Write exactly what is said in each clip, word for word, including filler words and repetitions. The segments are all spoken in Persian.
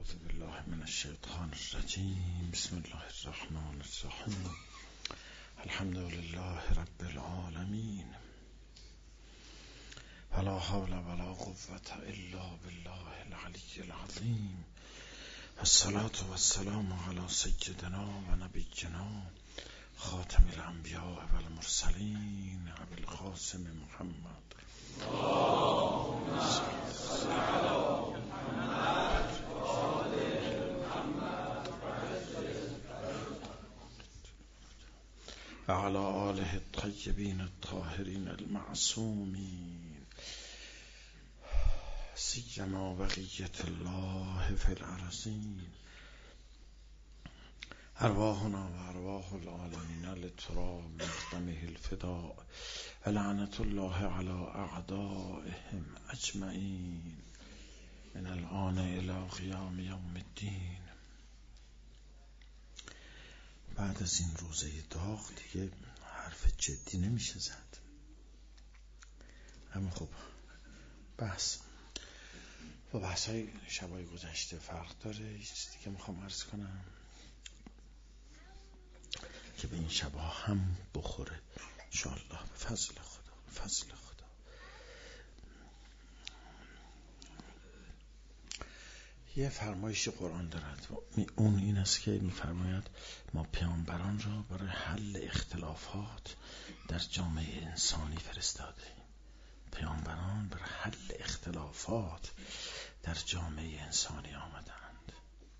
اعوذ بالله من الشیطان الرجیم. بسم الله الرحمن الرحیم. الحمد لله رب العالمین. ولا حول ولا قوة الا بالله العلی العظیم. الصلاة والسلام على سیدنا و نبینا خاتم الانبیاء و المرسلین ابی القاسم محمد. اللهم صل علی محمد و آل محمد و علی آله الطیبین الطاهرین المعصومین، سیما بقیة الله فی الارضین. ارواحنا و ارواح العالمین لتراب مقدمه الفداء و لعنت الله علی اعدائهم اجمعین من الآن الى قیام یوم الدین. بعد از این روزه داغ دیگه حرف جدی نمیشه زد، اما خب بحث با بحث های شبای گذشته فرق داره. یه چیزی که میخوام عرض کنم که به این شبا هم بخوره انشاءالله به فضل خدا. به فضل خدا یه فرمایش قرآن دارد، اون این است که میفرماید ما پیامبران را برای حل اختلافات در جامعه انسانی فرستاده ایم. پیامبران برای حل اختلافات در جامعه انسانی آمدند.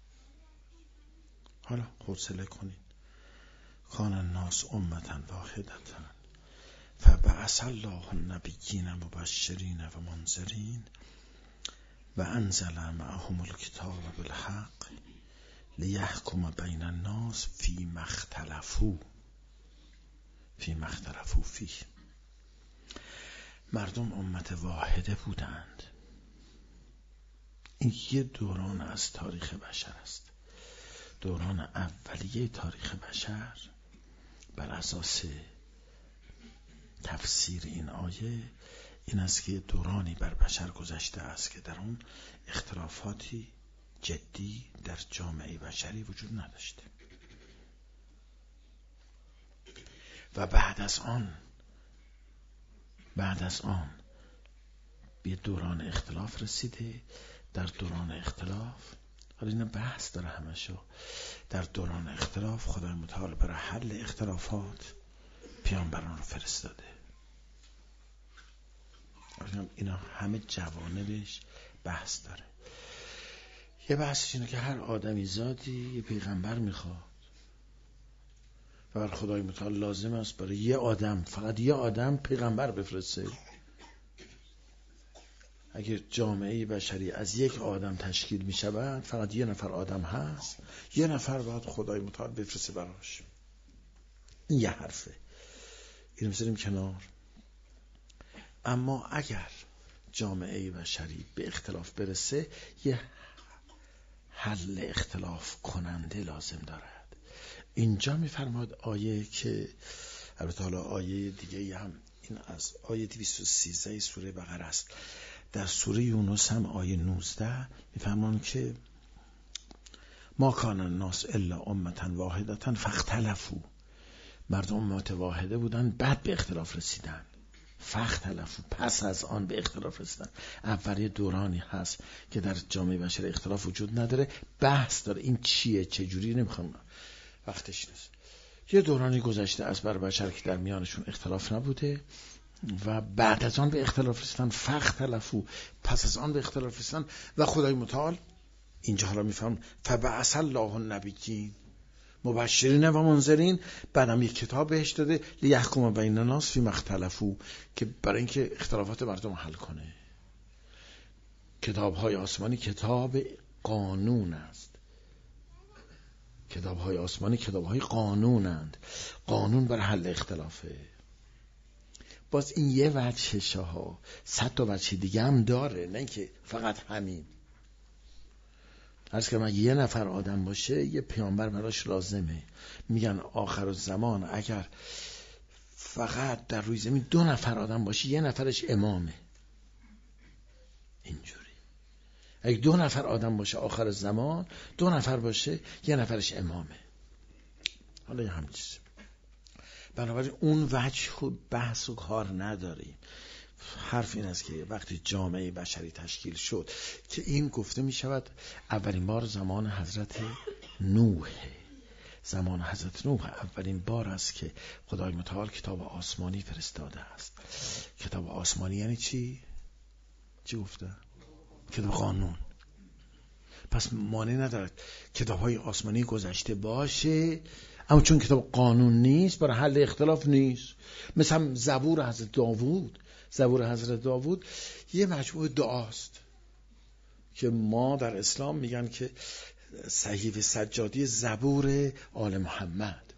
حالا حوصله کنید. کان الناس امة واحدة فبعث الله النبیین مبشرین و منذرین و انزل معهم الکتاب بالحق لیحکم بین الناس فیما اختلفوا فیما اختلفوا فیه. مردم امت واحده بودند. این یه دوران از تاریخ بشر است. دوران اولیه تاریخ بشر بر اساس تفسیر این آیه این است که دورانی بر بشر گذشته است که در اون اختلافاتی جدی در جامعه بشری وجود نداشته و بعد از آن بعد از آن به دوران اختلاف رسیده. در دوران اختلاف، حالا این بحث داره همشو، در دوران اختلاف خدای متعال برای حل اختلافات پیامبران رو فرستاده. اینا همه جوانبش بحث داره. یه بحثش اینه که هر آدمی ذاتی یه پیغمبر میخواد و بر خدای متعال لازم است برای یه آدم، فقط یه آدم پیغمبر بفرسته. اگر جامعه بشری از یک آدم تشکیل می شود، فقط یه نفر آدم هست، یه نفر باید خدای متعال بفرسته براش. این یه حرفه، اینو بذاریم کنار. اما اگر جامعه بشری به اختلاف برسه، یه حل اختلاف کننده لازم دارد. اینجا می فرماد آیه که البته حالا آیه دیگه هم این از آیه دویست و سیزده سوره بقره است. در سوره یونس هم آیه نوزده میفرمان که ما کان الناس الا امة واحدة فاختلفوا. مردم امت واحده بودن، بعد به اختلاف رسیدن. فاختلفوا، پس از آن به اختلاف رسیدن. اول یه دورانی هست که در جامعه بشر اختلاف وجود نداره، بحث داره این چیه چجوری، نمیخوام وقتش نیست. یه دورانی گذشته از بر بشر که در میانشون اختلاف نبوده و بعد از آن به اختلاف رسیدن. فاختلفوا، پس از آن به اختلاف رسیدن. و خدای متعال اینجا حالا میفهم فبعث الله النبیین مبشرین و منذرین، بعدم یک کتاب بهش داده لیحکم بین الناس فیما اختلفوا، که برای اینکه اختلافات مردم حل کنه. کتاب‌های آسمانی کتاب قانون است. کتاب‌های آسمانی کتاب‌های قانونند، قانون بر حل اختلافه. باز این یه وجهشه ها، صد تا وجه دیگه هم داره، نه که فقط همین. عرض کنم اگه یه نفر آدم باشه یه پیامبر براش لازمه. میگن آخر الزمان اگر فقط در روی زمین دو نفر آدم باشه، یه نفرش امامه. اینجوری اگه دو نفر آدم باشه آخر زمان، دو نفر باشه یه نفرش امامه. حالا یه همین چیز. بنابراین اون وجه بحث و کار نداریم. حرف این است که وقتی جامعه بشری تشکیل شد که این گفته می شود اولین بار زمان حضرت نوح، زمان حضرت نوح اولین بار است که خدای متعال کتاب آسمانی فرستاده است. کتاب آسمانی یعنی چی؟ چی گفته؟ کتاب قانون. پس مانع ندارد کتاب های آسمانی گذشته باشه، اما چون کتاب قانون نیست برای حل اختلاف نیست. مثلا زبور حضرت داوود، زبور حضرت داوود یه مجموعه دعاست که ما در اسلام میگن که صحیفه سجادی زبور آل محمد.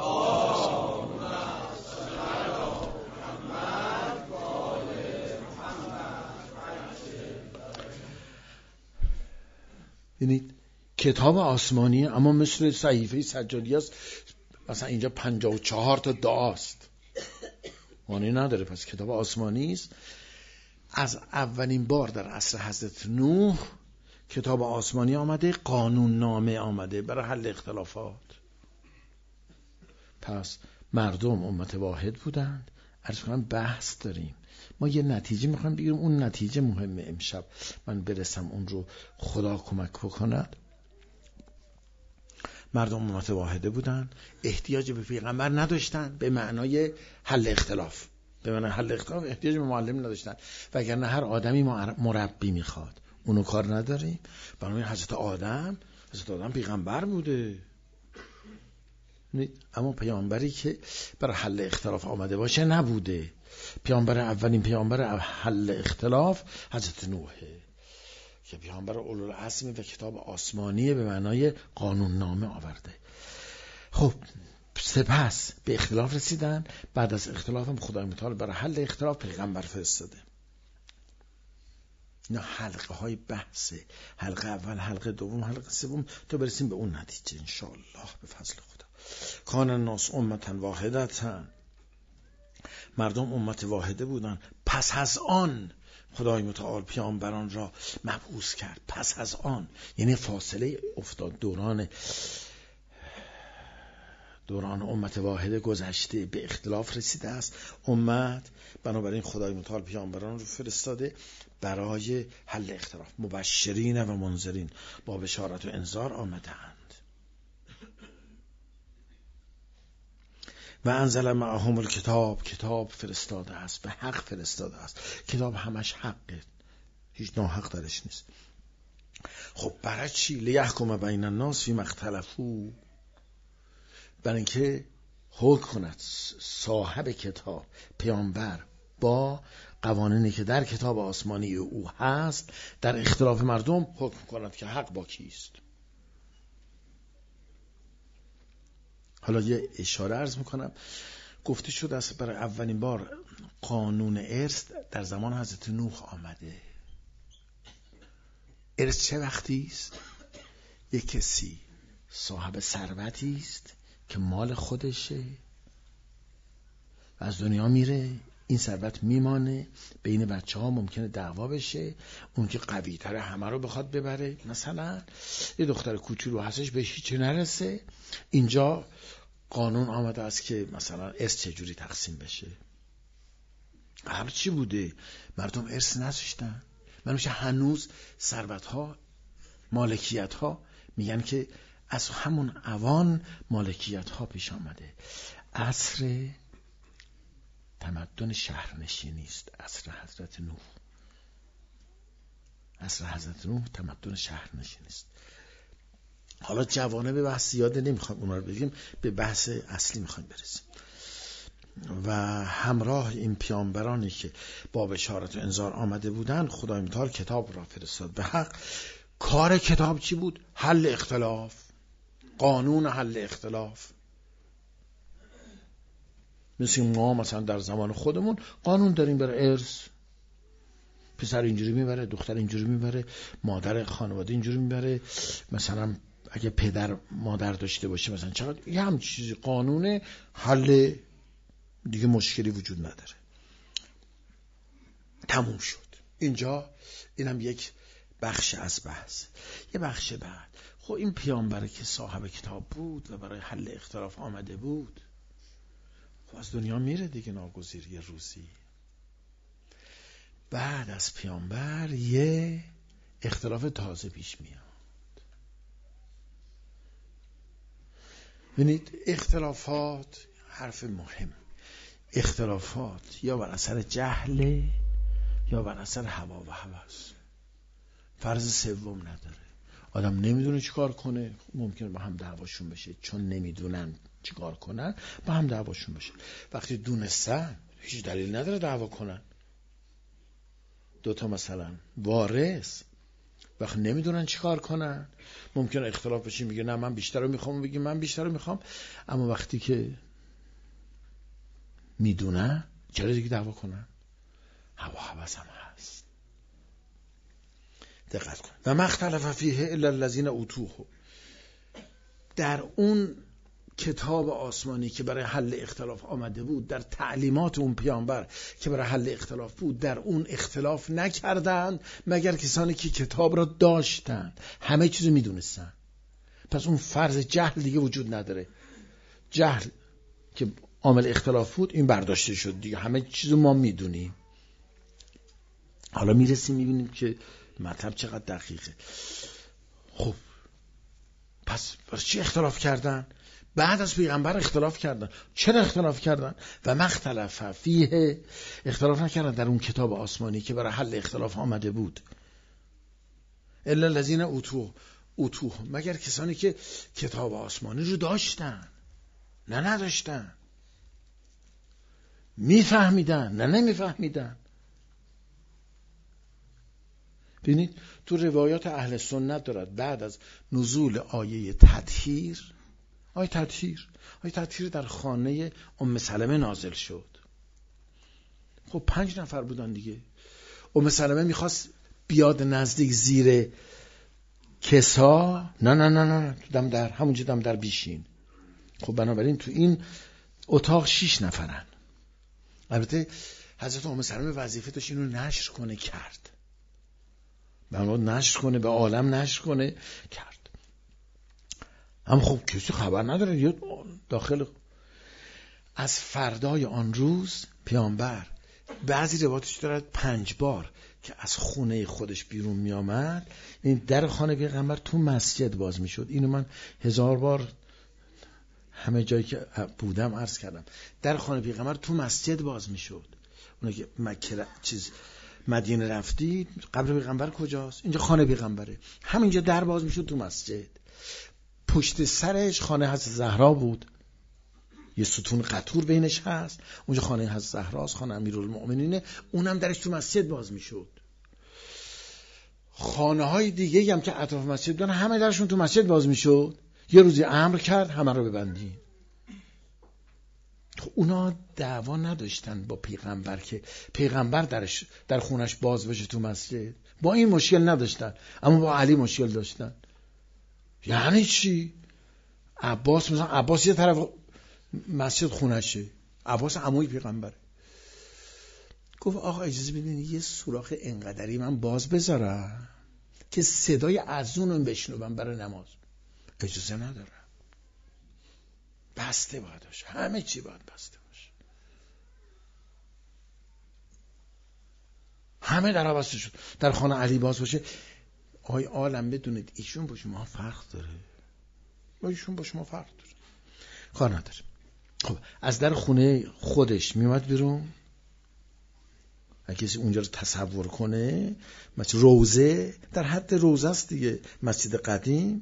یعنی کتاب آسمانی اما مثل صحیفه سجادی است، مثلا اینجا پنجاه و چهار تا دعاست، معنی نداره. پس کتاب آسمانی است. از اولین بار در عصر حضرت نوح کتاب آسمانی آمده، قانون نامه آمده برای حل اختلافات. پس مردم امت واحد بودند. عرض کنم بحث داریم، ما یه نتیجه میخوایم بگیریم، اون نتیجه مهمه. امشب من برسم اون رو، خدا کمک بکند. مردم امت واحده بودن، احتیاج به پیغمبر نداشتن به معنای حل اختلاف. به معنای حل اختلاف احتیاج به معلم نداشتن، وگرنه هر آدمی مربی میخواد، اونو کار نداریم. بنابراین حضرت آدم حضرت آدم پیغمبر بوده، اما پیامبری که برای حل اختلاف آمده باشه نبوده. پیامبر اولین پیامبر حل اختلاف حضرت نوحه که پیامبر اولوالعزم و کتاب آسمانیه به معنای قانون نامه آورده. خب سپس به اختلاف رسیدن. بعد از اختلاف هم خدای متعال برای حل اختلاف پیغمبر فرستاده. اینا حلقه های بحثه، حلقه اول، حلقه دوم، حلقه سوم، تا برسیم به اون نتیجه انشاءالله به فضل خدا. کان الناس امتا واحدتا، مردم امت واحده بودن. پس از آن خدای متعال پیامبران را مبعوث کرد. پس از آن یعنی فاصله افتاد، دوران دوران امت واحده گذشته، به اختلاف رسیده است امت. بنابراین خدای متعال پیامبران رو فرستاده برای حل اختلاف. مبشرین و منذرین، با بشارت و انذار آمدند. و انزل معهم الکتاب، کتاب فرستاده است، به حق فرستاده است. کتاب همش حقه، هیچ ناحق درش نیست. خب برای چی؟ لیحکم بین الناس فیما اختلفوا، برای اینکه حکم کند صاحب کتاب پیامبر با قوانینی که در کتاب آسمانی او هست در اختلاف مردم، حکم کند که حق با کیست. حالا یه اشاره عرض میکنم. گفته شد است برای اولین بار قانون ارث در زمان حضرت نوح آمده. ارث چه وقتی است؟ یک کسی صاحب ثروتی است که مال خودشه و از دنیا میره، این ثروت میمانه، بین بچه ها ممکنه دعوا بشه، اون که قوی تره همه رو بخواد ببره. مثلا یه دختر کوچولو هستش به هیچ نرسه، اینجا قانون آمده است که مثلا ارث چجوری تقسیم بشه. هر چی بوده مردم ارث نذاشتن. منوشه هنوز ثروت ها، مالکیت ها، میگن که از همون اوان مالکیت ها پیش آمده. عصر تمدن شهرنشینی است، عصر حضرت نوح. عصر حضرت نوح تمدن شهرنشینی است. حالا جوانه به بحث زیاده نمیخوایم اونا رو بگیم، به بحث اصلی میخوایم برسیم. و همراه این پیامبرانی که با بشارت و انذار آمده بودند، خدای متعال کتاب را فرستاد به حق. کار کتاب چی بود؟ حل اختلاف، قانون حل اختلاف. مثل ما مثلا در زمان خودمون قانون داریم برای ارث، پسر اینجوری میبره، دختر اینجوری میبره، مادر خانواده اینجوری میبره، مثلا اگه پدر مادر داشته باشه مثلا چقدر، یه هم چیزی قانون حل، دیگه مشکلی وجود نداره. تموم شد. اینجا اینم یک بخش از بحث. یه بخش بعد، خب این پیامبره که صاحب کتاب بود و برای حل اختلاف آمده بود، خب از دنیا میره دیگه ناگزیر یه روزی. بعد از پیامبر یه اختلاف تازه پیش میاد. ببینید اختلافات، حرف مهم، اختلافات یا بر اثر جهل یا بر اثر هوا و هوس، فرض سوم نداره. آدم نمیدونه چیکار کنه، ممکنه با هم دعواشون بشه، چون نمیدونن چیکار کنن با هم دعواشون بشه. وقتی دونستن هیچ دلیل نداره دعوا کنن. دوتا مثلا وارث وقتی نمیدونن چیکار کنن ممکنه اختلاف بشه، میگه نه من بیشتر رو میخوام، بگی من بیشتر رو میخوام. اما وقتی که میدونن چرا دیگه دعوا کنن؟ هوا هوس هم هست. دقت کن. و مختلف فیه الا الذین اوتوه، در اون کتاب آسمانی که برای حل اختلاف آمده بود، در تعلیمات اون پیامبر که برای حل اختلاف بود، در اون اختلاف نکردند مگر کسانی که کتاب را داشتند، همه چیزو میدونستن. پس اون فرض جهل دیگه وجود نداره. جهل که عامل اختلاف بود این برداشته شد دیگه، همه چیزو ما میدونیم. حالا میرسیم میبینیم که مطلب چقدر دقیقه. خب پس برای چی اختلاف کردن؟ بعد از پیغمبر اختلاف کردن. چرا اختلاف کردن؟ و مختلف فیه، اختلاف نکردن در اون کتاب آسمانی که برای حل اختلاف آمده بود. الا الذین اوتوه، اوتوه مگر کسانی که کتاب آسمانی رو داشتن، نه نداشتن، میفهمیدن نه نمیفهمیدن. ببینید تو روایات اهل سنت دارد بعد از نزول آیه تطهیر، آیه تطهیر آیه تطهیر در خانه ام سلمه نازل شد. خب پنج نفر بودن دیگه. ام سلمه میخواست بیاد نزدیک زیر کسا، نه نه نه نه تو دم در، همونجا دم در بیشین. خب بنابراین تو این اتاق شیش نفرن. البته حضرت ام سلمه وظیفه داشت اینو نشر کنه، کرد. بنابراین نشر کنه، به عالم نشر کنه، کرد. هم خب کسی خبر نداره یا داخل. از فردای آن روز پیامبر، بعضی روایتش دارد پنج بار که از خونه خودش بیرون می آمد، این در خانه پیغمبر تو مسجد باز می شد. اینو من هزار بار همه جایی که بودم عرض کردم. در خانه پیغمبر تو مسجد باز می شد. اون که مکه چیز مدینه رفتی، قبر پیغمبر کجاست؟ اینجا خانه پیغمبره. همینجا در باز می شد تو مسجد. پشت سرش خانه حضرت زهرا بود، یه ستون قطور بینش هست، اونجا خانه حضرت زهراست، خانه امیرالمؤمنینه، اونم درش تو مسجد باز میشد. خانه های دیگه هم که اطراف مسجد بودن همه درشون تو مسجد باز میشد. یه روزی امر کرد همه رو ببندین. اونا دعوا نداشتن با پیغمبر که پیغمبر درش در خونش باز بشه تو مسجد، با این مشکل نداشتن، اما با علی مشکل داشتن. یعنی چی؟ عباس مثلا عباس یه طرف مسجد خونشه، عباس عموی پیغمبره. گفت آقا اجازه بدین یه سوراخ انقدری من باز بذارم که صدای اذان رو بشنوم برای نماز. اجازه ندارم، بسته باید باشه، همه چی باید بسته باشه. همه در بسته شد. در خانه علی باز باشه. آی عالم بدونید ایشون با شما فرق داره، با ایشون با شما فرق داره. کار نداره. خب از در خونه خودش میومد بیرون. اگه کسی اونجا رو تصور کنه، مثل روزه، در حد روزه است دیگه، مسجد قدیم.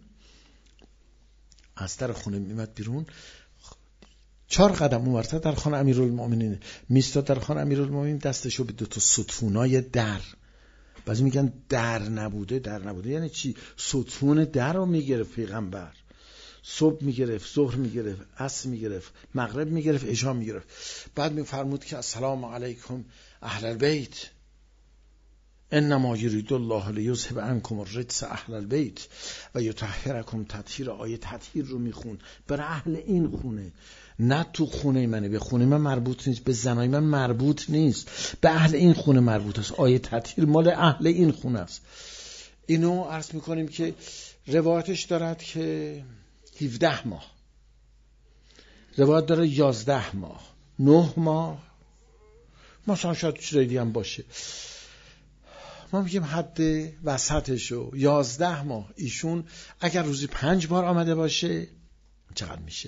از در خونه میومد بیرون، چهار قدم اونورتر در خانه امیرالمؤمنین میستاد. در خانه امیرالمؤمنین دستشو به دو تا ستونای در، بعضی میگن در نبوده، در نبوده یعنی چی؟ ستون در رو میگرفت پیغمبر. صبح میگرفت، ظهر میگرفت، عصر میگرفت، مغرب میگرفت، عشا میگرفت. بعد میفرمود که السلام علیکم اهل البیت انما یرید الله لیذهب عنکم الرجس اهل البیت و یطهرکم تطهیرا. آیه تطهیر رو میخون برای اهل این خونه، نه تو خونه منه. به خونه من مربوط نیست، به زنای من مربوط نیست، به اهل این خونه مربوط است. آیه تطهیر مال اهل این خونه است. اینو عرض میکنیم که روایتش دارد که هفده ماه، روایت داره یازده ماه، نه ماه، مثلا شاید چیزای دیگه هم باشه. ما میگیم حد وسطشو یازده ماه. ایشون اگر روزی پنج بار آمده باشه چقدر میشه؟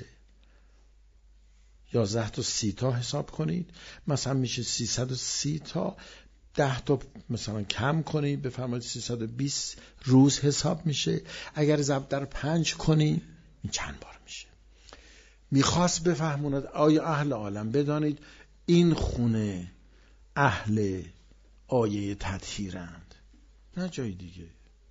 یازده تا سی تا حساب کنید، مثلا میشه سیصد و سی تا. ده تا مثلا کم کنید بفرمایید سیصد و بیست روز حساب میشه. اگر ضرب در پنج کنید این چند بار میشه؟ میخواست بفهموند آیا اهل عالم بدانید این خونه اهل آیه تطهیرند، نه جای دیگه.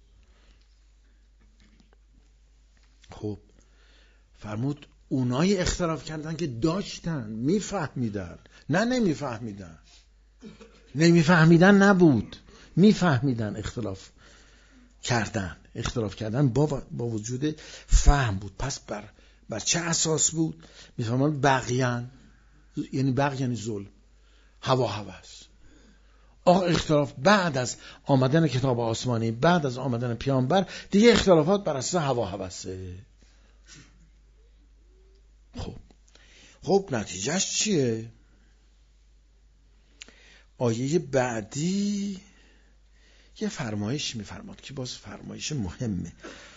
خب فرمود اونای اختلاف کردن که داشتن میفهمیدن، نه نمیفهمیدن. نمیفهمیدن نبود، میفهمیدن. اختلاف کردن اختلاف کردن با, با وجود فهم بود. پس بر, بر چه اساس بود؟ میفهمن بغیان، یعنی بغی یعنی ظلم، هوا هوس. آه اختلاف بعد از آمدن کتاب آسمانی، بعد از آمدن پیامبر دیگه اختلافات بر اساس هوا هوسه. خب خب نتیجهش چیه؟ آیه بعدی یه فرمایش میفرماد که باز فرمایش مهمه.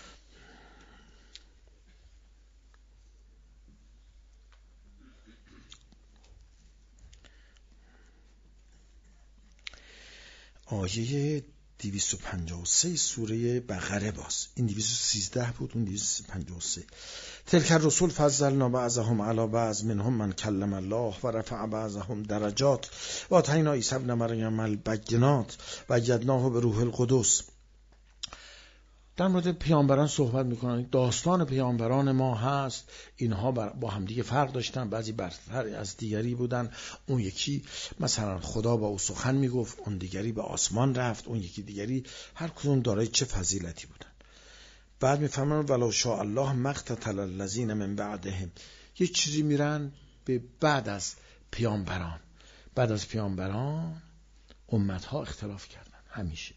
آیه دویست و پنجاه و سه سوره بقره باز. این دویست و سیزده بود، اون دویست و پنجاه و سه. تلک الرسل فضلنا بعضهم علی بعض منهم من کلم الله و رفع بعضهم درجات و آتینا عیسی ابن مریم البینات و ایدناه به روح القدس. در مورد پیامبران صحبت میکنن. داستان پیامبران ما هست، اینها با هم دیگه فرق داشتن، بعضی برتر از دیگری بودن. اون یکی مثلا خدا با او سخن میگفت، اون دیگری به آسمان رفت، اون یکی دیگری، هر کدوم دارای چه فضیلتی بودن. بعد میفهمن ولو شاء الله مقتتل الذین من بعدهم. یه چیزی میرن به بعد از پیامبران. بعد از پیامبران امتها اختلاف کردن، همیشه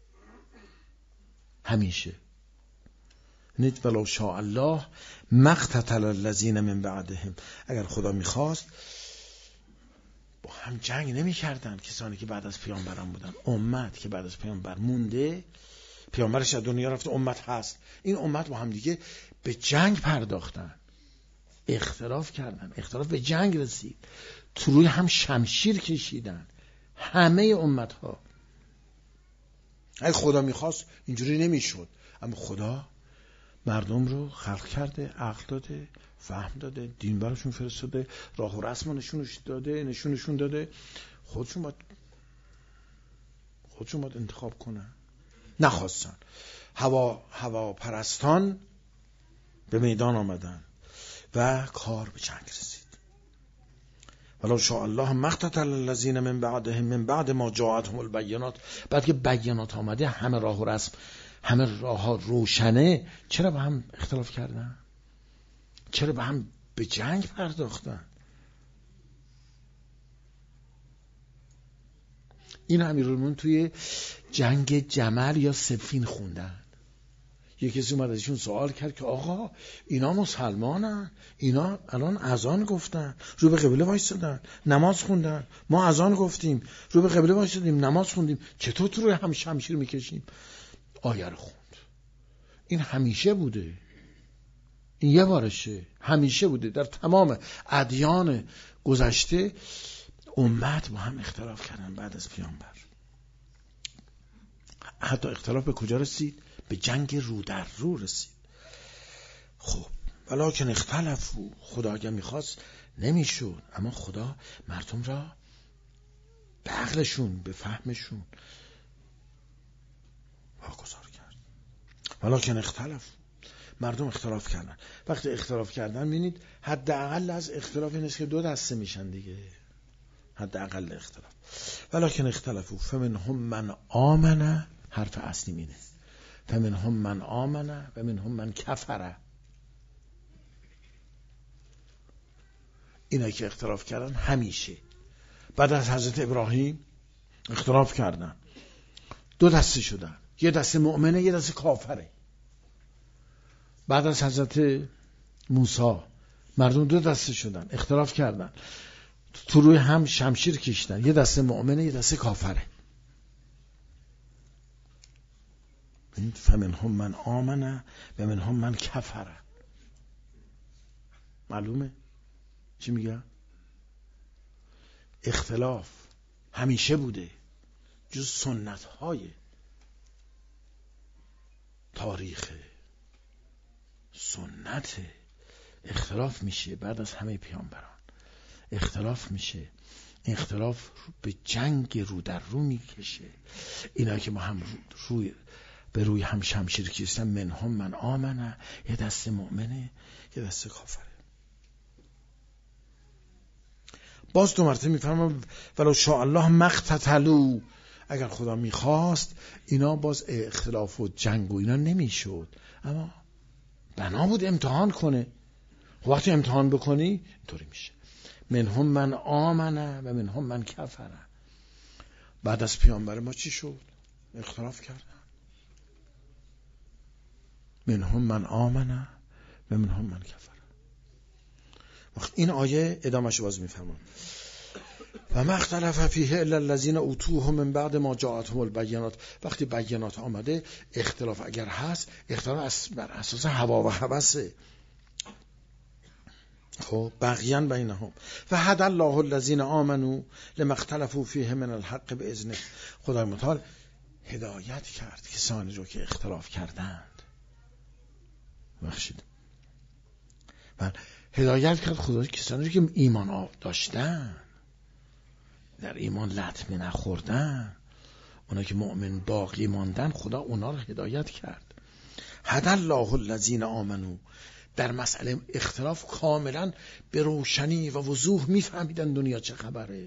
همیشه. نیت ولو شاء الله مقتتل الذین من بعدهم. اگر خدا میخواست با هم جنگ نمی کردن کسانی که بعد از پیامبران بودن. امت که بعد از پیامبر مونده، پیامبرش از دنیا رفته، امت هست، این امت با هم دیگه به جنگ پرداختن، اختلاف کردن، اختلاف به جنگ رسید، تو روی هم شمشیر کشیدن همه امت ها. اگه خدا میخواست اینجوری نمیشد، اما خدا مردم رو خلق کرده، عقل داده، فهم داده، دین براشون فرستاده، راه و رسم نشونش داده، نشونشون داده. خودشون باید خودشون باید انتخاب کنن. نخواستن. هوا هوا پرستان به میدان آمدن و کار به جنگ رسید. ولو شاء الله مقتتل الذین من بعدهم من بعد ما جاءتهم البینات. بعد که بینات آمده، همه راه و رسم، همه راه ها روشنه، چرا با هم اختلاف کردن؟ چرا با هم به جنگ پرداختن؟ این امیرالمومنین توی جنگ جمل یا صفین خوندن. یکی کسی اومد ازشون سوال کرد که آقا اینا مسلمانن، اینا الان اذان گفتن رو به قبله وایسادن، نماز خوندن، ما اذان گفتیم رو به قبله وایسادیم، نماز خوندیم، چطور تو روی هم شمشیر میکشیم؟ آیه رو خوند. این همیشه بوده، این یه بارشه، همیشه بوده. در تمام ادیان گذشته امت با هم اختلاف کردن بعد از پیامبر. حتی اختلاف به کجا رسید؟ به جنگ رو در رو رسید. خب ولکن اختلفوا. خدا اگه میخواست نمیشد، اما خدا مردم را به عقلشون، به فهمشون واگذار کرد. ولکن اختلفوا. مردم اختلاف کردن. وقتی اختلاف کردن ببینید حداقل از اختلاف این است که دو دسته میشن دیگه. حداقل اختلاف. ولکن اختلفوا فمنهم من آمن. حرف اصلی اینه. فمنهم من آمن و منهم من کفر. اینا که اختلاف کردن همیشه بعد از حضرت ابراهیم اختلاف کردن، دو دسته شدن. یه دسته مؤمنه یه دسته کافره. بعد از حضرت موسی مردم دو دسته شدن، اختلاف کردن، تو روی هم شمشیر کشیدن، یه دسته مؤمنه یه دسته کافره. فمنهم من آمنه و منهم من کفره. معلومه چی میگه؟ اختلاف همیشه بوده، جز سنت های تاریخ. سنت اختلاف میشه بعد از همه پیامبران، اختلاف میشه، اختلاف به جنگ رو در رو میکشه. اینا که ما هم روی به روی هم شمشیر کشیدن، منهم من آمنه، یه دسته مؤمنه یه دسته کافره. باز دو مرتبه میفرمام ولو شاء الله مقتتلوا، اگر خدا میخواست اینا باز اختلاف و جنگ و اینا نمیشد، اما بنا بود امتحان کنه. وقتی امتحان بکنی اینطوری میشه. منهم من آمنه و منهم من کفره. بعد از پیامبر ما چی شد؟ اختلاف کردن. منهم من آمنه و منهم من کفره. وقت این آیه ادامهش باز میفهمم و ما اختلف فیه الا الذین اوتوه من بعد ما جاءتهم البینات. وقتی بینات آمده اختلاف اگر هست، اختلاف بر اساس هوا و هوسه. خب بغیا بینهم و هدی الله الذین آمنوا لما اختلفوا فیه من الحق باذنه. خدای متعال هدایت کرد کسانی رو که اختلاف کردند. بخشید و هدایت کرد خدای کسانی رو که ایمان داشتن، در ایمان لطمه نخوردن، اونا که مؤمن باقی ماندن، خدا اونا رو هدایت کرد. هدی الله الذین آمنوا. در مسئله اختلاف کاملا به روشنی و وضوح میفهمیدن دنیا چه خبره.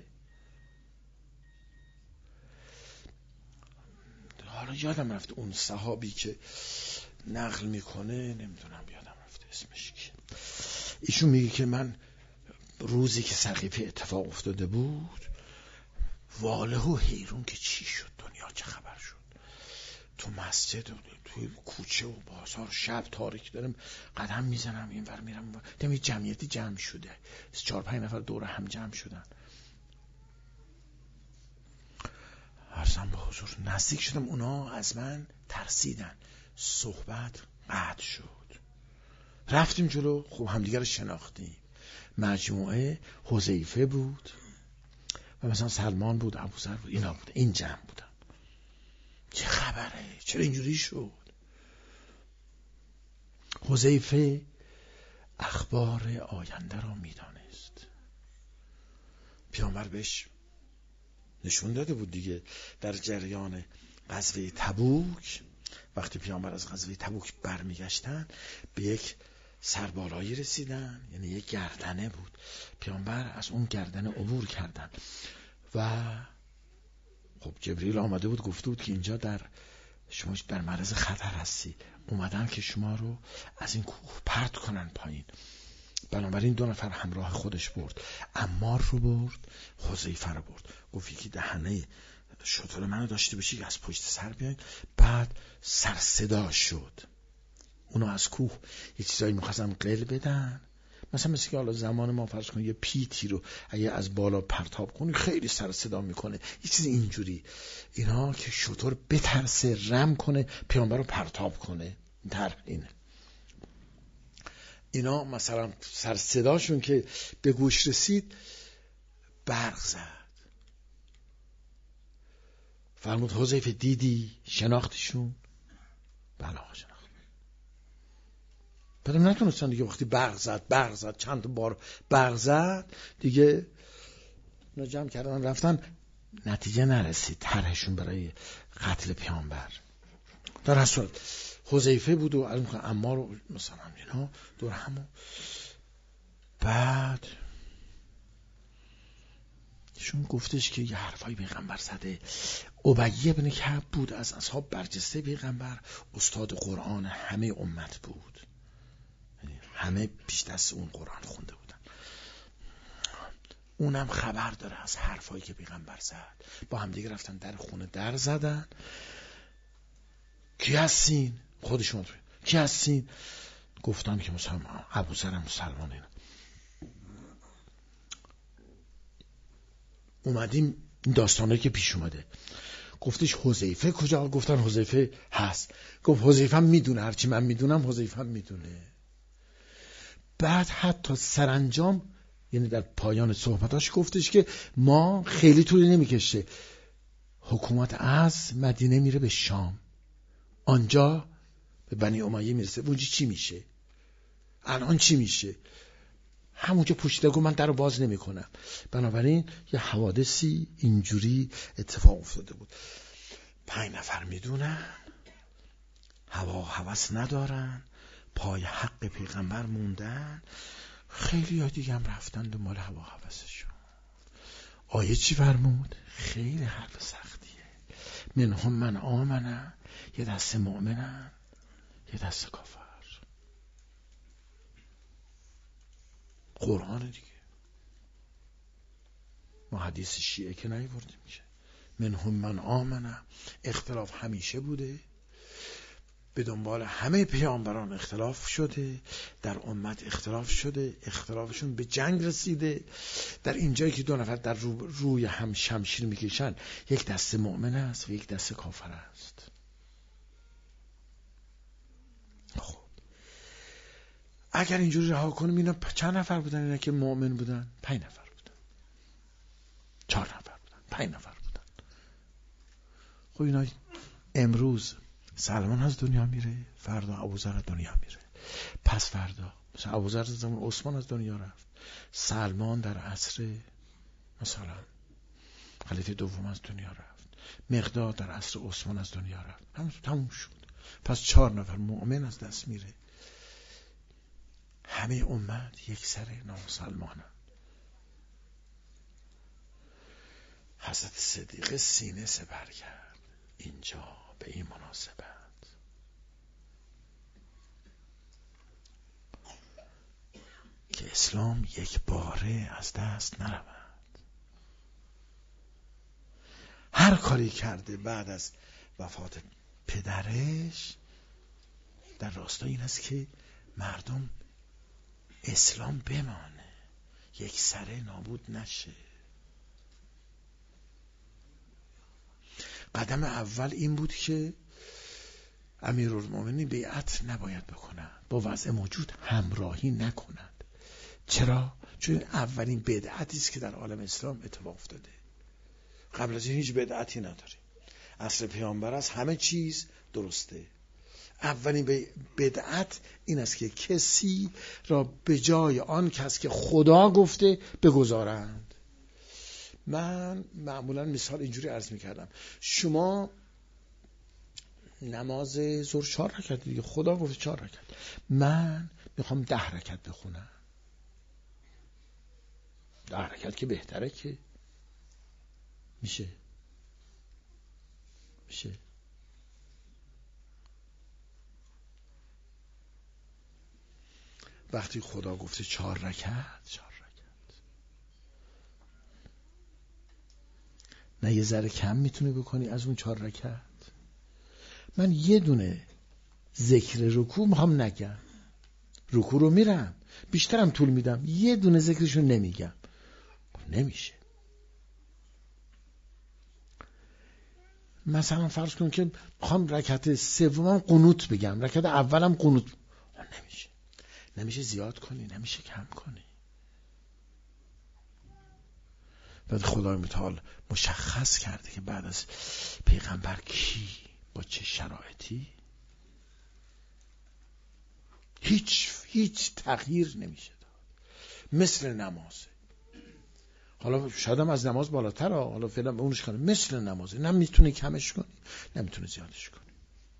حالا یادم رفت اون صحابی که نقل میکنه، نمیدونم یادم رفت اسمش که، ایشون میگه که من روزی که سقیفه اتفاق افتاده بود واله و حیرون که چی شد، دنیا چه خبر شد. تو مسجد و توی کوچه و بازار شب تاریک دارم قدم میزنم این ور میرم، دیدم یه جمعیتی جمع شده، چهار پنج نفر دور هم جمع شدن. عرضم به حضور نزدیک شدم، اونا از من ترسیدن، صحبت قطع شد. رفتیم جلو، خب همدیگر رو شناختیم. مجموعه حذیفه بود و مثلا سلمان بود، ابوذر بود، اینا بود، این جمع بودن. چه خبره؟ چرا اینجوری شد؟ حذیفه اخبار آینده را میدانست. پیامبر بهش نشون داده بود دیگه. در جریان غزوه تبوک، وقتی پیامبر از غزوه تبوک برمیگشتن به یک سربالایی رسیدن، یعنی یک گردنه بود. پیامبر از اون گردنه عبور کردن و خب جبریل آمده بود گفته بود که اینجا در شما در معرض خطر هستی، اومدن که شما رو از این کوه پرت کنن پایین. بنابراین دو نفر همراه خودش برد، عمار رو برد، حذیفه رو برد. گفت که دهنه شتر منو داشته باشی از پشت سر بیاین. بعد سر صدا شد، اونو از کوه یه چیزایی می‌خواستن قل بدن، مثلا مثل که حالا زمان ما فرض کنید یه پیتی رو اگه از بالا پرتاب کنی خیلی سر صدا میکنه، یه چیز اینجوری. اینا که شتر بترسه رم کنه پیامبر رو پرتاب کنه، در اینه. اینا مثلا سر صداشون که به گوش رسید برق زد. فرمود حذیفه دیدی شناختشون؟ بله شناخت. بعدم نتونستن دیگه، وقتی برق زد برق زد چند بار برق زد دیگه اونا جمع کردن رفتن، نتیجه نرسید طرحشون برای قتل پیامبر. در اصل حذیفه بود و عمار و مثلا اینا دور همو. بعد ایشون گفتش که یه حرفای پیغمبر زده. ابی بن کعب بود، از اصحاب برجسته پیغمبر، استاد قرآن همه امت بود، همه پیش دست اون قرآن خونده بودن. اونم خبر داره از حرفایی که پیغمبر زد. با هم دیگه رفتن در خونه در زدن. کی هستین؟ خودشون کی هستین؟ گفتم که مسلمان، ابوذر مسلمان. اینا اومدیم این داستانه که پیش اومده. گفتش حذیفه کجا؟ گفتن حذیفه هست. گفت حذیفه میدونه، هرچی من میدونم حذیفه میدونه. بعد حتی سرانجام، یعنی در پایان صحبتاش گفتش که ما خیلی طولی نمیکشه، حکومت از مدینه میره به شام، آنجا به بنی امیه میرسه. اونجا چی میشه؟ الان چی میشه؟ همونجا پوشیده گفت من در رو باز نمی کنم. بنابراین یه حوادثی اینجوری اتفاق افتاده بود. پنج نفر میدونن، هوا هوس ندارن، پای حق پیغمبر موندن، خیلی ها دیگه هم رفتن دنبال هوا هوسشون. آیه چی فرمود؟ خیلی حرف سختیه. منهم من آمنه، یه دست مؤمنن یه دست کافر. قرآن دیگه، ما حدیث شیعه که نیوردیم که. منهم من آمنه، اختلاف همیشه بوده، به دنبال همه پیامبران اختلاف شده، در امت اختلاف شده، اختلافشون به جنگ رسیده. در اینجایی که دو نفر در رو روی هم شمشیر میکشن، یک دست مؤمن است و یک دست کافر است. خب اگر اینجوری رها کنیم، اینا چند نفر بودن؟ اینا که مؤمن بودن پنج نفر بودن، چهار نفر بودن، پنج نفر بودن. خب اینا امروز سلمان از دنیا میره، فردا ابوذر از دنیا میره، پس فردا مثلا ابوذر زمان عثمان از دنیا رفت، سلمان در عصر مثلا خلیفه دوم از دنیا رفت، مقداد در عصر عثمان از دنیا رفت، همون تموم شد. پس چهار نفر مؤمن از دست میره، همه امت یک سر نامسلمانن. حضرت صدیق سینه سپر کرد اینجا به این مناسبت. که اسلام یک باره از دست نرود. هر کاری کرده بعد از وفات پدرش در راستای این است که مردم اسلام بمانه، یک سره نابود نشه. قدم اول این بود که امیرالمومنین بیعت نباید بکنند، با وضع موجود همراهی نکنند. چرا؟ چون اولین بدعتی است که در عالم اسلام اتفاق افتاده. قبل از این هیچ بدعتی نداریم. عصر پیامبر است، همه چیز درسته. اولین بدعت این است که کسی را به جای آن کس که خدا گفته بگذارند. من معمولا مثال اینجوری عرض میکردم، شما نماز ظهر چهار رکعت دیگه، خدا گفته چهار رکعت، من میخوام ده رکعت بخونم. ده رکعت که بهتره، که میشه میشه وقتی خدا گفته چهار رکعت، چهار رکعت. نه یه ذره کم میتونی بکنی از اون چهار رکعت؟ من یه دونه ذکر رکوع میخوام نگم، رکوع رو میرم بیشترم طول میدم، یه دونه ذکرشو نمیگم، نمیشه. مثلا فرض کن که میخوام رکعت سومم قنوت بگم، رکعت اولم قنوت، نمیشه. نمیشه زیاد کنی، نمیشه کم کنی. بعد خدای متعال مشخص کرده که بعد از پیغمبر کی با چه شرایطی هیچ هیچ تغییر نمیشه داد. مثل نماز، حالا شاید هم از نماز بالاتر، حالا فعلا به اونش کنه، مثل نمازه، نه میتونه کمش کنی نمیتونه زیادش کنی.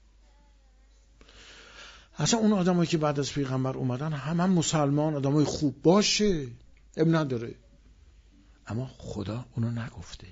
اصلا اون آدمایی که بعد از پیغمبر اومدن هم هم مسلمان، آدمای خوب باشه، اب نداره، اما خدا اونو نگفته.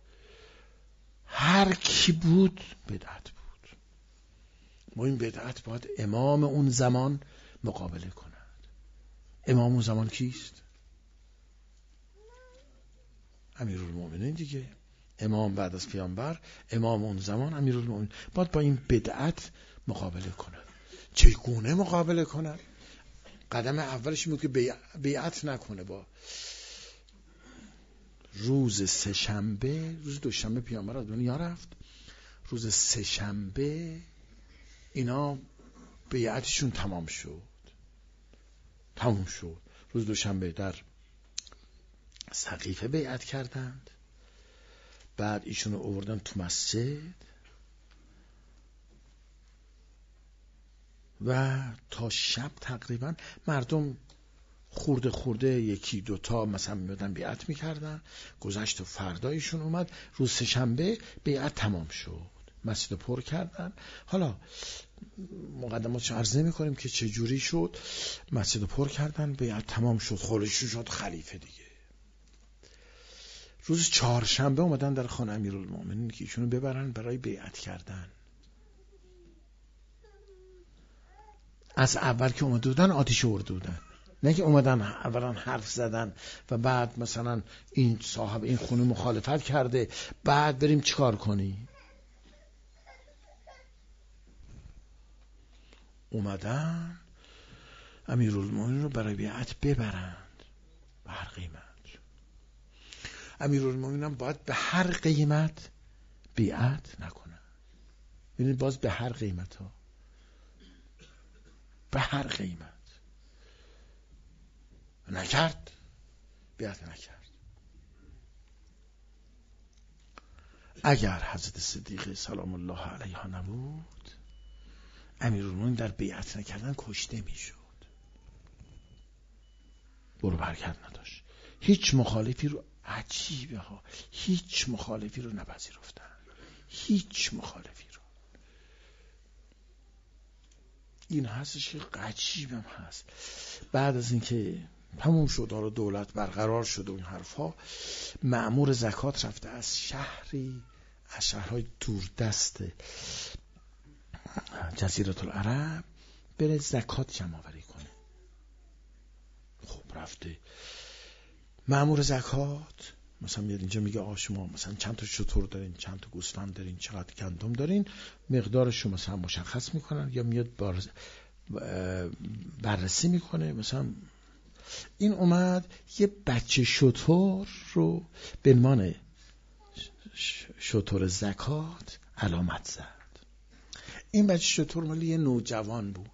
هر کی بود بدعت بود. ما این بدعت باید امام اون زمان مقابله کند. امام اون زمان کیست؟ امیرالمومنین دیگه. امام بعد از پیامبر، امام اون زمان امیرالمومنین، باید با این بدعت مقابله کنه. چگونه مقابله کنه؟ قدم اولش این بود که بیعت نکنه. با روز سه شنبه، روز دوشنبه پیامبر از دنیا رفت، روز سه شنبه اینا بیعتشون تمام شد. تمام شد. روز دوشنبه در سقیفه بیعت کردند، بعد ایشون رو آوردن تو مسجد و تا شب تقریبا مردم خورده خورده یکی دوتا مثلا میادن بیعت میکردن. گذشت و فردایشون اومد، روز سه شنبه بیعت تمام شد، مسجد پر کردن. حالا مقدماتش عرض نمی کنیم که چه جوری شد. مسجد پر کردن، بیعت تمام شد، خودشون شد خلیفه دیگه. روز چهارشنبه اومدن در خانه امیرالمومنین که ایشونو ببرن برای بیعت کردن. از اول که اومده بودن آتیش آورده بودن، نه که اومدن اولا حرف زدن و بعد مثلا این صاحب این خونه مخالفت کرده بعد بریم چیکار کنی. اومدن امیرالمومنین رو برای بیعت ببرند به هر قیمت. امیرالمومنین هم باید به هر قیمت بیعت نکنه. ببینید باز به هر قیمت ها، به هر قیمت نکرد، بیعت نکرد. اگر حضرت صدیقه سلام الله علیها نبود، امیرالمومنین در بیعت نکردن کشته میشد. برو برگرد نداشت. هیچ مخالفی رو، عجیبه ها، هیچ مخالفی رو نپذیرفتن، هیچ مخالفی رو. این هستش که عجیبم هست. بعد از اینکه تموم شد و دولت برقرار شد و این حرفا، مأمور زکات رفته از شهری از شهرهای دوردست جزیره العرب بره زکات جمع آوری کنه. خب رفته مأمور زکات مثلا میاد اینجا میگه آ شما مثلا چند تا شتر دارین، چند تا گوسفند دارین، چقدر گندم دارین، مقدارش رو مثلا مشخص میکنن یا میاد بررسی میکنه. مثلا این اومد یه بچه شتر رو به عنوان شتر زکات علامت زد. این بچه شتر مالی یه نوجوان بود.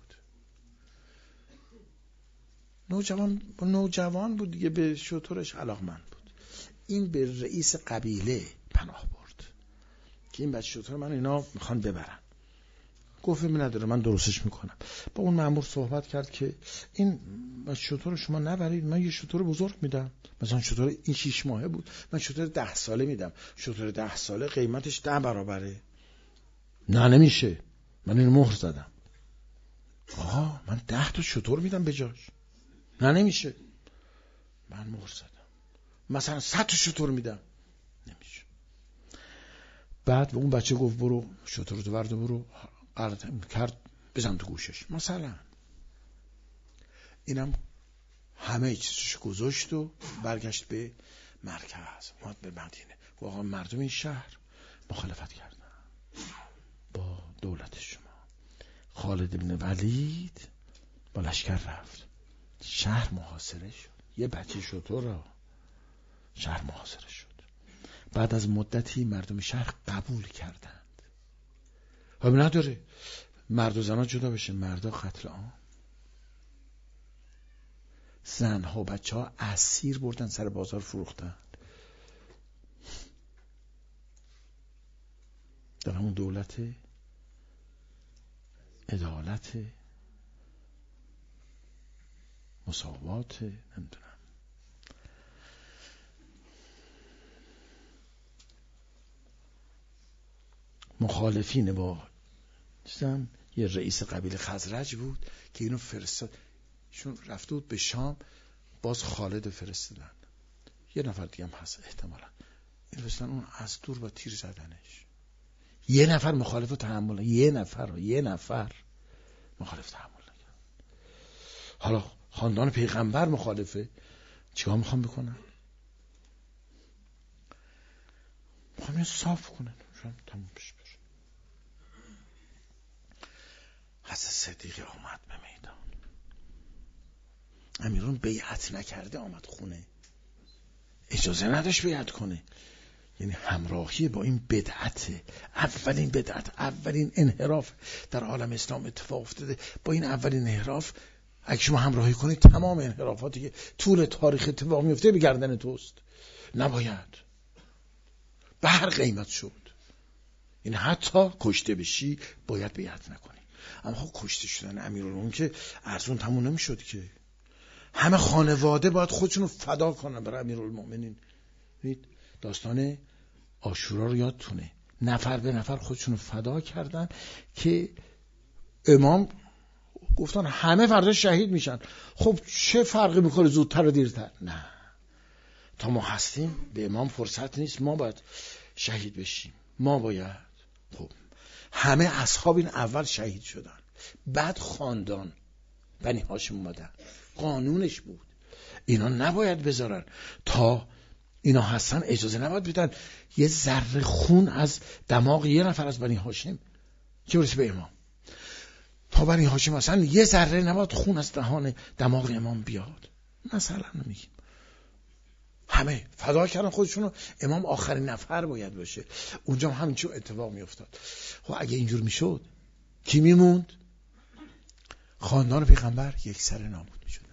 نوجوان نوجوان بود دیگه، به شترش علاقمند بود. این به رئیس قبیله پناه برد که این بچه شتر من اینا میخوان ببرن. گفت می نداره، من درستش میکنم. با اون مأمور صحبت کرد که این بچه شتر شما نبرید، من یه شتر بزرگ میدم. مثلا شتر این شیش ماهه بود، من شتر ده ساله میدم. شتر ده ساله قیمتش ده برابره. نه نمیشه، من اینو مهر زدم. آها من ده تا شتر میدم به جاش. نه نمیشه، من مهر زدم. مثلا صد تا شتر میدم. نمیشه. بعد اون بچه گفت برو شتر رو برد و برو قرد کرد بزن تو گوشش مثلا. اینم همه چیزش گذاشت و برگشت به مرکز، اومد به مدینه. واقعا مردم این شهر مخالفت کردن با دولت شما. خالد بن ولید با لشکر رفت، شهر محاصره شد. یه بچه شتر را شهر محاصره شد. بعد از مدتی مردم شهر قبول کردند. هم نداره مرد و زنها جدا بشه، مردا قتل عام، زنها و بچه ها اسیر بردن سر بازار فروختن. در همون دولت عدالت مساوات نمیدونم. مخالفین با چیزم یه رئیس قبیله خزرج بود که اینو فرستاد، چون رفته بود به شام، باز خالد فرستادن. یه نفر دیگه هم هست احتمالا، این فرستادن اون از دور با تیر زدنش. یه نفر مخالف رو تحمل، یه نفر یه نفر مخالف تحمل نکرد. حالا خاندان پیغمبر مخالفه، چیکار میخوام بکنن؟ میخوام صاف کنن تموم بشه. حضرت صدیقی آمد به میدان. امیرون بیعت نکرده آمد خونه، اجازه نداشت بیعت کنه. یعنی همراهی با این بدعت، اولین بدعت، اولین انحراف در عالم اسلام اتفاق افتاده. با این اولین انحراف اگه شما همراهی کنید تمام انحرافاتی که طول تاریخ اتفاق میفته به گردن توست. نباید، به هر قیمت شد. این حتی کشته بشی باید بیعت نکنی. اما خب کشته شدن امیرالمومنین که ارزون تموم نمیشد که. همه خانواده باید خودشون رو فدا کنن برای امیرالمومنین. داستان عاشورا رو یادتونه، نفر به نفر خودشون رو فدا کردن که امام گفتن همه فردا شهید میشن. خب چه فرقی میکنه زودتر و دیرتر؟ نه، تا ما هستیم به امام فرصت نیست، ما باید شهید بشیم، ما باید. خب همه اصحاب این اول شهید شدن، بعد خاندان بنی هاشم اومدن، قانونش بود اینا نباید بذارن. تا اینا هستن اجازه نباید بدن یه ذره خون از دماغ یه نفر از بنی هاشم چه برسه به امام. تا بنی هاشم اصلا یه ذره نباید خون از دهان دماغ امام بیاد. مثلا میگیم همه فدا کردن خودشونو، امام آخرین نفر باید باشه. اونجا هم همینجور اتفاق میافتاد. خب اگه اینجور میشد کی میموند؟ خاندان پیغمبر یک سر نابود میشدن.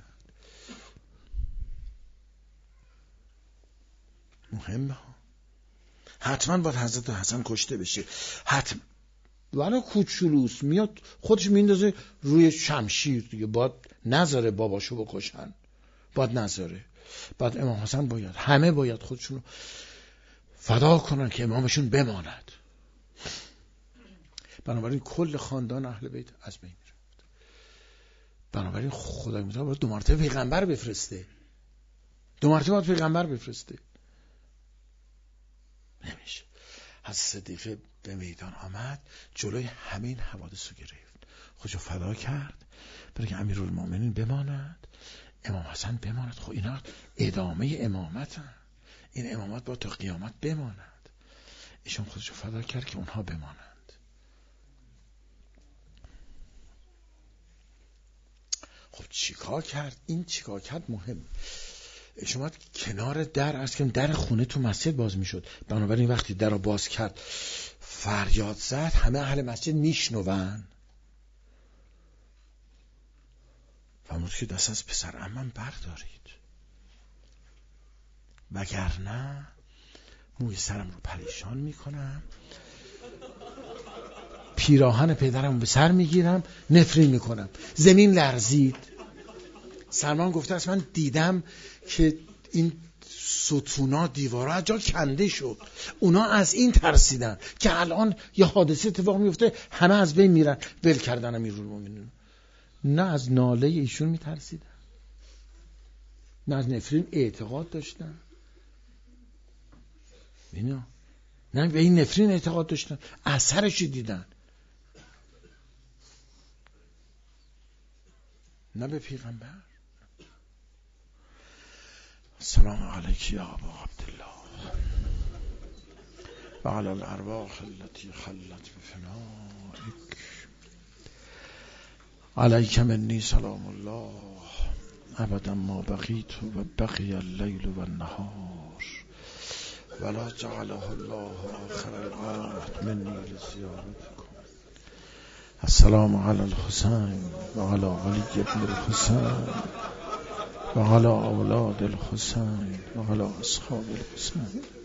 مهمه ها. حتما باید حضرت حسن کشته بشه، حتما. ولی کوچولوست میاد خودش میندازه روی شمشیر دیگه، باید نذاره باباشو بکشن، باید نذاره. بعد امام حسن باید، همه باید خودشونو فدا کنن که امامشون بماند. بنابراین کل خاندان اهل بیت از بین میرفت. بنابراین خدای متعال باید دو مرتبه پیغمبر بفرسته، دو مرتبه باید پیغمبر بفرسته. نمیشه. حضرت صدیقه به میدان آمد، جلوی همین حوادث رو گرفت، خودشو فدا کرد برای که امیرالمومنین بماند، امام حسن بماند. خب اینا ادامه امامت هم. این امامت با تا قیامت بماند. ایشون خودشو فدا کرد که اونها بمانند. خب چیکار کرد؟ این چیکار کرد مهم. شما کنار در از که در خونه تو مسجد باز میشد، بنابراین وقتی در رو باز کرد فریاد زد، همه اهل مسجد میشنون. فرمود که دست از پسر عمم بردارید، وگرنه موی سرم رو پریشان میکنم، پیراهن پدرم به سر میگیرم، نفرین میکنم. زمین لرزید. سلمان گفته است من دیدم که این ستونا دیوارا از جا کنده شد. اونا از این ترسیدن که الان یه حادثه اتفاق میفته، همه از بین میرن. ول کردن امیرالمومنین. نه از ناله ایشون میترسیدن، نه از نفرین اعتقاد داشتن. اینا نه به این نفرین اعتقاد داشتن، اثرش دیدن، نه به پیغمبر. سلام علیک یا ابا عبدالله و علی الارواح التي خلت بفنائک، علیک منی سلام الله ابدا ما بقیت و بقی اللیل و النهار ولا جعله الله آخر العهد منی لزیارتکم. السلام علی الحسین و علی علی ابن الحسین و علی اولاد الحسین و علی اصحاب الحسین.